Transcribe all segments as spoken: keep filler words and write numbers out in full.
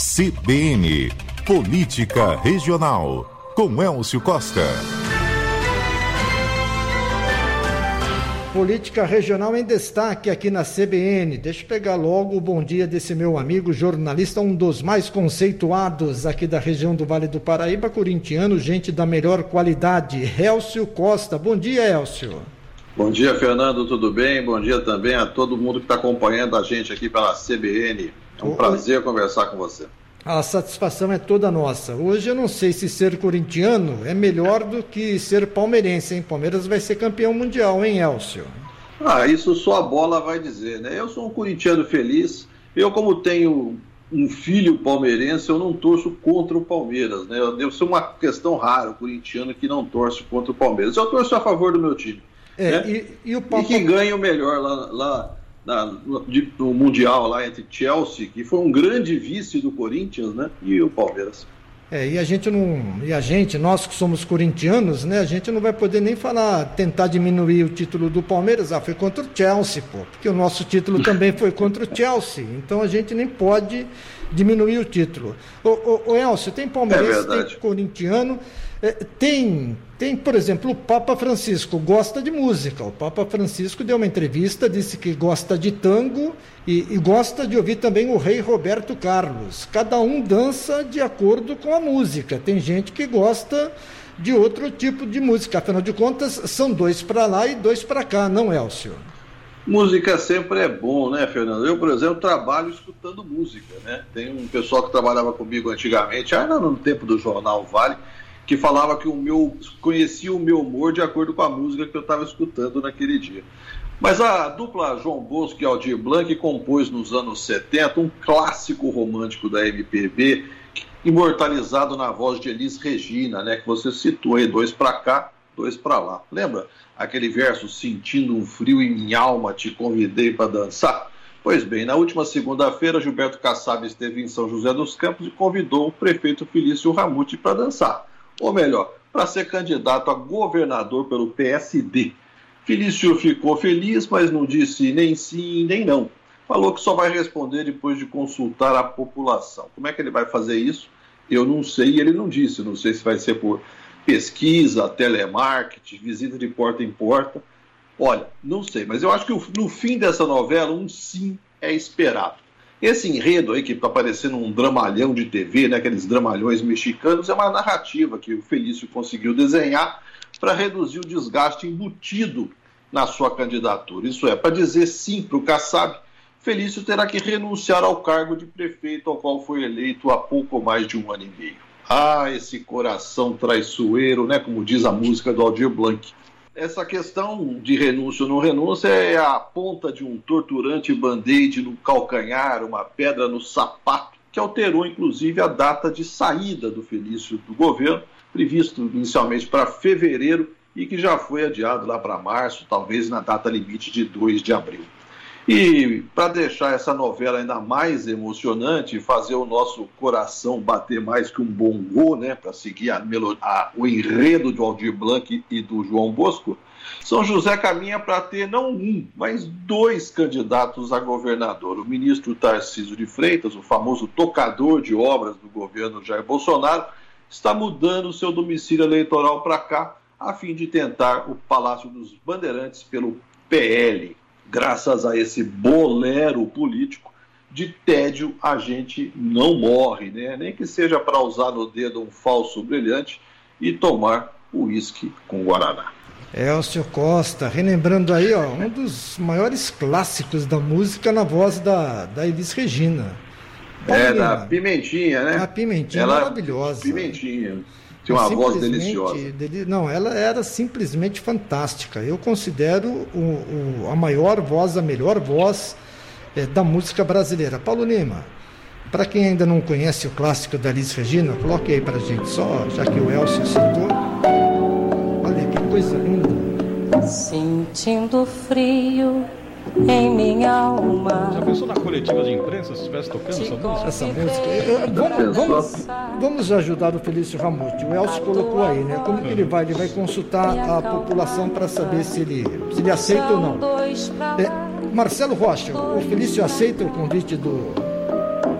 C B N, Política Regional, com Elcio Costa. Política Regional em destaque aqui na C B N. Deixa eu pegar logo o bom dia desse meu amigo jornalista, um dos mais conceituados aqui da região do Vale do Paraíba, corintiano, gente da melhor qualidade, Elcio Costa. Bom dia, Elcio. Bom dia, Fernando, tudo bem? Bom dia também a todo mundo que está acompanhando a gente aqui pela C B N. É um prazer conversar com você. A satisfação é toda nossa. Hoje eu não sei se ser corintiano é melhor do que ser palmeirense, hein? Palmeiras vai ser campeão mundial, hein, Elcio? Ah, isso só a bola vai dizer, né? Eu sou um corintiano feliz. Eu, como tenho um filho palmeirense, eu não torço contra o Palmeiras, né? Eu devo ser uma questão rara, o corintiano que não torce contra o Palmeiras. Eu torço a favor do meu time. É, né? e, e, o Papa... e que ganhe o melhor lá... lá... Na, no, no Mundial lá entre Chelsea, que foi um grande vice do Corinthians, né, e o Palmeiras. É, e a gente não, e a gente, nós que somos corintianos, né, a gente não vai poder nem falar, tentar diminuir o título do Palmeiras, ah, foi contra o Chelsea, pô, porque o nosso título também foi contra o Chelsea, então a gente nem pode diminuir o título. Ô, ô, ô Elcio, tem palmeirense, é tem corintiano, é, tem, tem, por exemplo, o Papa Francisco gosta de música. O Papa Francisco deu uma entrevista, disse que gosta de tango e, e gosta de ouvir também o rei Roberto Carlos. Cada um dança de acordo com a música. Tem gente que gosta de outro tipo de música. Afinal de contas, são dois para lá e dois para cá, não, Elcio? Música sempre é bom, né, Fernando? Eu, por exemplo, trabalho escutando música, né? Tem um pessoal que trabalhava comigo antigamente, ainda no tempo do Jornal Vale, que falava que o meu, conhecia o meu humor de acordo com a música que eu estava escutando naquele dia. Mas a dupla João Bosco e Aldir Blanc compôs nos anos setenta um clássico romântico da M P B, imortalizado na voz de Elis Regina, né, que você citou aí, dois pra cá, dois pra lá. Lembra aquele verso, sentindo um frio em minha alma, te convidei para dançar? Pois bem, na última segunda-feira, Gilberto Kassab esteve em São José dos Campos e convidou o prefeito Felício Ramute para dançar. Ou melhor, para ser candidato a governador pelo P S D. Felício ficou feliz, mas não disse nem sim, nem não. Falou que só vai responder depois de consultar a população. Como é que ele vai fazer isso? Eu não sei, e ele não disse. Não sei se vai ser por pesquisa, telemarketing, visita de porta em porta. Olha, não sei, mas eu acho que no fim dessa novela, um sim é esperado. Esse enredo aí, que está parecendo um dramalhão de T V, né, aqueles dramalhões mexicanos, é uma narrativa que o Felício conseguiu desenhar para reduzir o desgaste embutido na sua candidatura. Isso é, para dizer sim para o Kassab, Felício terá que renunciar ao cargo de prefeito, ao qual foi eleito há pouco mais de um ano e meio. Ah, esse coração traiçoeiro, né, como diz a música do Aldir Blanc. Essa questão de renúncia ou não renúncia é a ponta de um torturante band-aid no calcanhar, uma pedra no sapato, que alterou inclusive a data de saída do Felício do governo, previsto inicialmente para fevereiro e que já foi adiado lá para março, talvez na data limite de dois de abril. E para deixar essa novela ainda mais emocionante e fazer o nosso coração bater mais que um bongô, né, para seguir a melo- a, o enredo do Aldir Blanc e do João Bosco, São José caminha para ter não um, mas dois candidatos a governador. O ministro Tarcísio de Freitas, o famoso tocador de obras do governo Jair Bolsonaro, está mudando seu domicílio eleitoral para cá, a fim de tentar o Palácio dos Bandeirantes pelo P L. Graças a esse bolero político, de tédio a gente não morre, né? Nem que seja para usar no dedo um falso brilhante e tomar uísque com guaraná. Elcio Costa, relembrando aí, ó, um dos maiores clássicos da música na voz da, da Elis Regina. É, da Pimentinha, né? A Pimentinha, ela, maravilhosa. Pimentinha. Tinha uma voz deliciosa. Deli... Não, ela era simplesmente fantástica. Eu considero o, o, a maior voz, a melhor voz é, da música brasileira. Paulo Lima, para quem ainda não conhece o clássico da Elis Regina, coloque aí para a gente só, já que o Elcio citou. Olha que coisa linda. Sentindo frio em minha alma. Já pensou na coletiva de imprensa se estivesse tocando essa música? Essa música. Eu, vamos, vamos, vamos ajudar o Felício Ramute. O Elcio colocou aí, né? Como que ele vai? Ele vai consultar a população para saber se ele, se ele aceita ou não. É, Marcelo Rocha, o Felício aceita o convite do,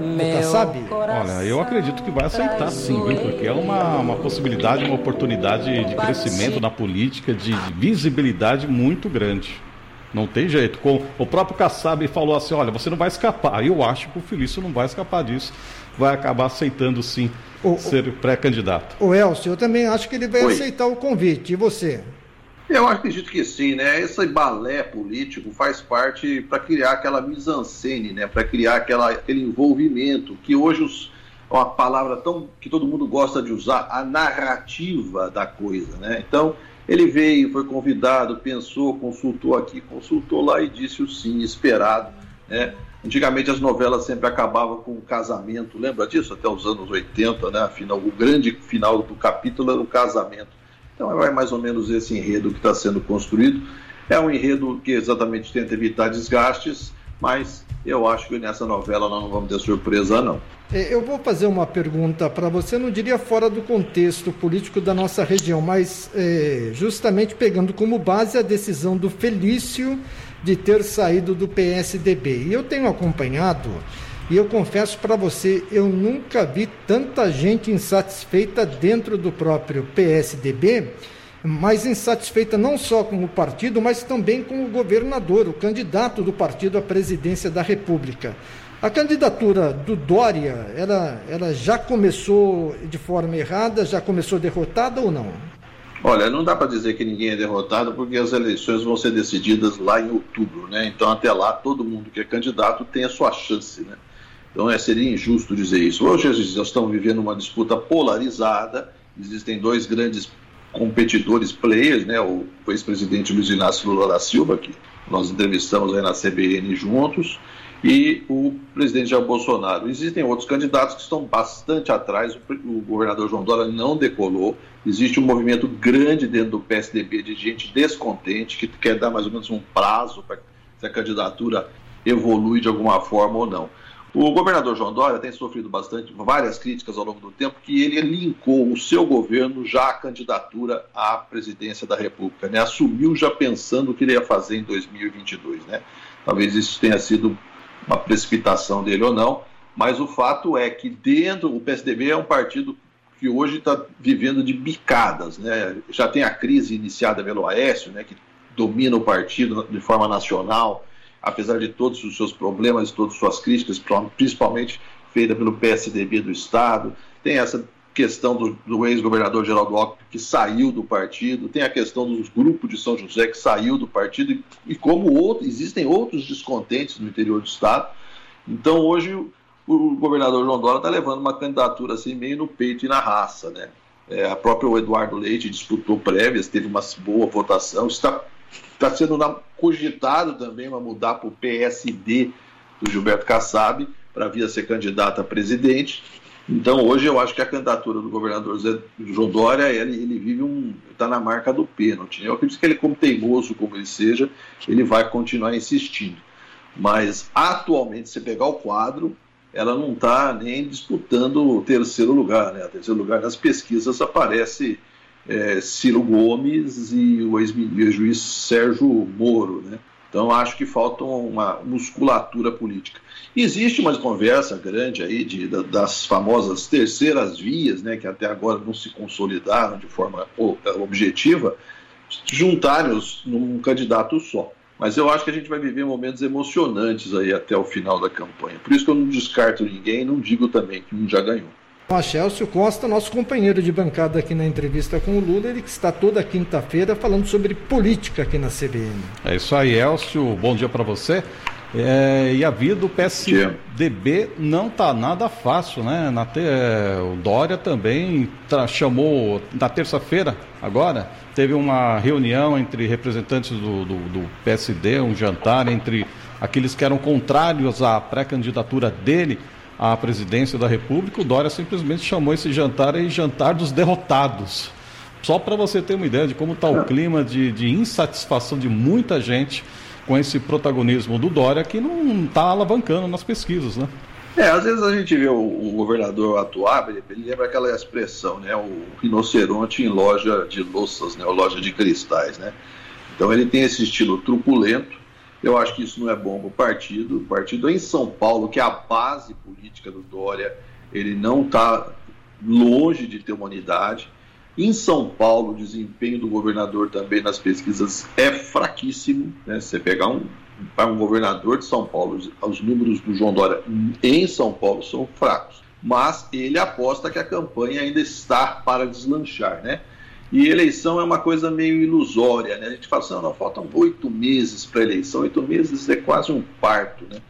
do Kassab? Olha, eu acredito que vai aceitar sim, viu? Porque é uma, uma possibilidade, uma oportunidade de crescimento na política, de visibilidade muito grande. Não tem jeito. O próprio Kassab falou assim, olha, você não vai escapar. Eu acho que o Felício não vai escapar disso. Vai acabar aceitando sim o, ser pré-candidato. O Elcio, eu também acho que ele vai Oi. aceitar o convite. E você? Eu acredito que sim, né? Esse balé político faz parte para criar aquela mise-en-scène, né? Para criar aquela, aquele envolvimento que hoje os, uma palavra tão que todo mundo gosta de usar, a narrativa da coisa, né? Então ele veio, foi convidado, pensou, consultou aqui, consultou lá e disse o sim esperado, né? Antigamente as novelas sempre acabavam com o casamento, lembra disso? Até os anos oitenta, né? Afinal, o grande final do capítulo era o casamento. Então é mais ou menos esse enredo que está sendo construído. É um enredo que exatamente tenta evitar desgastes, mas eu acho que nessa novela nós não vamos ter surpresa, não. Eu vou fazer uma pergunta para você, não diria fora do contexto político da nossa região, mas é, justamente pegando como base a decisão do Felício de ter saído do P S D B. E eu tenho acompanhado, e eu confesso para você, eu nunca vi tanta gente insatisfeita dentro do próprio P S D B, mas insatisfeita não só com o partido, mas também com o governador, o candidato do partido à presidência da República. A candidatura do Dória, ela, ela já começou de forma errada, já começou derrotada ou não? Olha, não dá para dizer que ninguém é derrotado, porque as eleições vão ser decididas lá em outubro, né? Então até lá todo mundo que é candidato tem a sua chance, né? Então é, seria injusto dizer isso. Hoje nós estamos vivendo uma disputa polarizada, existem dois grandes competidores players, né? O ex-presidente Luiz Inácio Lula da Silva, que nós entrevistamos aí na C B N juntos, e o presidente Jair Bolsonaro. Existem outros candidatos que estão bastante atrás, o governador João Dória não decolou, existe um movimento grande dentro do P S D B de gente descontente, que quer dar mais ou menos um prazo para se a candidatura evolui de alguma forma ou não. O governador João Dória tem sofrido bastante, várias críticas ao longo do tempo, que ele linkou o seu governo já à candidatura à presidência da República, né? Assumiu já pensando o que ele ia fazer em dois mil e vinte e dois, né? Talvez isso tenha sido uma precipitação dele ou não, mas o fato é que dentro, o P S D B é um partido que hoje está vivendo de bicadas, né? Já tem a crise iniciada pelo Aécio, né, que domina o partido de forma nacional, apesar de todos os seus problemas, todas as suas críticas, principalmente feita pelo P S D B do Estado. Tem essa questão do, do ex-governador Geraldo Alckmin, que saiu do partido, tem a questão dos grupos de São José, que saiu do partido, e, e como outro, existem outros descontentes no interior do Estado. Então, hoje, o, o governador João Dória está levando uma candidatura assim, meio no peito e na raça, né? É, a própria Eduardo Leite disputou prévias, teve uma boa votação, está, está sendo na, cogitado também para mudar para o P S D do Gilberto Kassab, para vir a ser candidato a presidente. Então, hoje, eu acho que a candidatura do governador Zé, João Dória, ele, ele vive um... está na marca do pênalti. Eu acredito que ele, como teimoso como ele seja, ele vai continuar insistindo. Mas, atualmente, se pegar o quadro, ela não está nem disputando o terceiro lugar, né? O terceiro lugar nas pesquisas aparece é, Ciro Gomes e o ex-juiz Sérgio Moro, né? Então, acho que falta uma musculatura política. Existe uma conversa grande aí de, das famosas terceiras vias, né, que até agora não se consolidaram de forma objetiva, juntarem-os num candidato só. Mas eu acho que a gente vai viver momentos emocionantes aí até o final da campanha. Por isso que eu não descarto ninguém e não digo também que um já ganhou. O Chelsea Costa, nosso companheiro de bancada aqui na entrevista com o Lula, ele que está toda quinta-feira falando sobre política aqui na C B N. É isso aí, Elcio, bom dia para você. É, e a vida do P S D B não está nada fácil, né? Na te, é, o Dória também tá, chamou, na terça-feira, agora, teve uma reunião entre representantes do, do, do P S D, um jantar entre aqueles que eram contrários à pré-candidatura dele à presidência da República. O Dória simplesmente chamou esse jantar aí jantar dos derrotados. Só para você ter uma ideia de como está o clima de, de insatisfação de muita gente com esse protagonismo do Dória, que não está alavancando nas pesquisas, né? É, às vezes a gente vê o, o governador atuar, ele, ele lembra aquela expressão, né? O rinoceronte em loja de louças, né? Ou loja de cristais, né? Então ele tem esse estilo truculento, Eu acho que isso não é bom para o partido. O partido em São Paulo, que é a base política do Dória, ele não está longe de ter uma unidade. Em São Paulo, o desempenho do governador também nas pesquisas é fraquíssimo, né? Você pegar um, um governador de São Paulo, os, os números do João Dória em São Paulo são fracos, mas ele aposta que a campanha ainda está para deslanchar, né? E eleição é uma coisa meio ilusória, né? A gente fala assim, não, não faltam oito meses para a eleição, oito meses é quase um parto, né?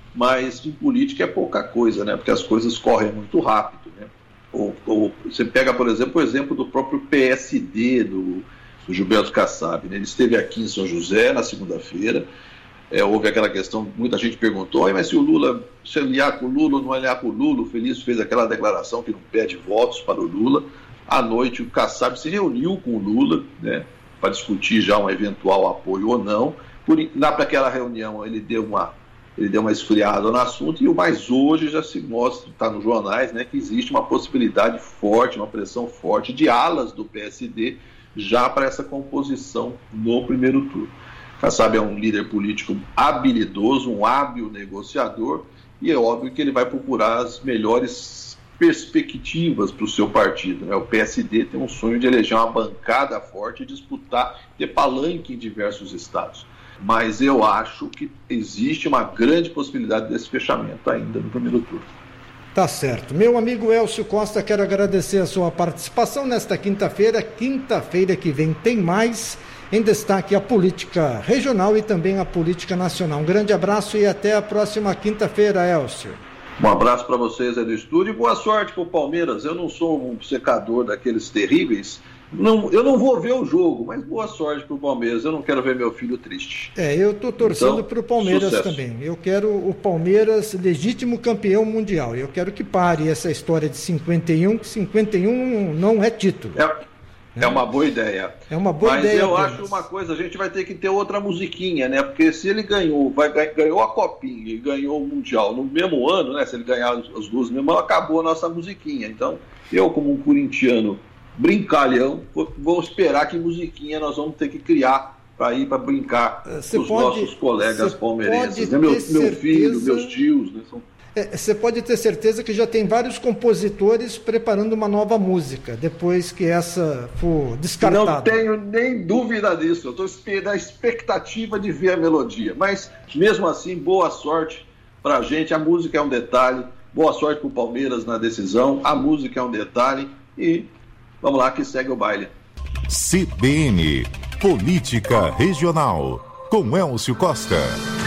Mas em política é pouca coisa, né? Porque as coisas correm muito rápido, né? Ou, ou, você pega, por exemplo, o exemplo do próprio P S D, do, do Gilberto Kassab, né? Ele esteve aqui em São José na segunda-feira, é, houve aquela questão, muita gente perguntou, mas se o Lula, se aliar com o Lula ou não aliar com o Lula, o Felício fez aquela declaração que não pede votos para o Lula. À noite o Kassab se reuniu com o Lula, né, para discutir já um eventual apoio ou não. Por, lá para aquela reunião ele deu uma Ele deu uma esfriada no assunto, e o mais hoje já se mostra, está nos jornais, né, que existe uma possibilidade forte, uma pressão forte de alas do P S D já para essa composição no primeiro turno. Kassab é um líder político habilidoso, um hábil negociador, e é óbvio que ele vai procurar as melhores perspectivas para o seu partido, né? O P S D tem um sonho de eleger uma bancada forte e disputar, ter palanque em diversos estados. Mas eu acho que existe uma grande possibilidade desse fechamento ainda no primeiro turno. Tá certo. Meu amigo Elcio Costa, quero agradecer a sua participação nesta quinta-feira. Quinta-feira que vem tem mais. Em destaque a política regional e também a política nacional. Um grande abraço e até a próxima quinta-feira, Elcio. Um abraço para vocês aí do estúdio e boa sorte para o Palmeiras. Eu não sou um secador daqueles terríveis. Não, eu não vou ver o jogo, mas boa sorte para o Palmeiras. Eu não quero ver meu filho triste. É, eu estou torcendo então, para o Palmeiras sucesso. também. Eu quero o Palmeiras legítimo campeão mundial. Eu quero que pare essa história de cinquenta e um, que cinquenta e um não é título. É, é uma boa ideia. É uma boa mas ideia. Mas eu apenas. acho uma coisa, a gente vai ter que ter outra musiquinha, né? Porque se ele ganhou, vai, ganhou a Copinha e ganhou o Mundial no mesmo ano, né? Se ele ganhar as duas no mesmo ano, acabou a nossa musiquinha. Então, eu como um corintiano brincalhão, vou esperar que musiquinha nós vamos ter que criar para ir para brincar cê com os pode, nossos colegas palmeirenses. Né? Meu, meu filho, meus tios, né? São... Você é, pode ter certeza que já tem vários compositores preparando uma nova música, depois que essa for descartada. Não tenho nem dúvida disso, eu estou na expectativa de ver a melodia, mas mesmo assim, boa sorte para a gente, a música é um detalhe, boa sorte para o Palmeiras na decisão, a música é um detalhe e vamos lá que segue o baile. C B N, Política Regional, com Elcio Costa.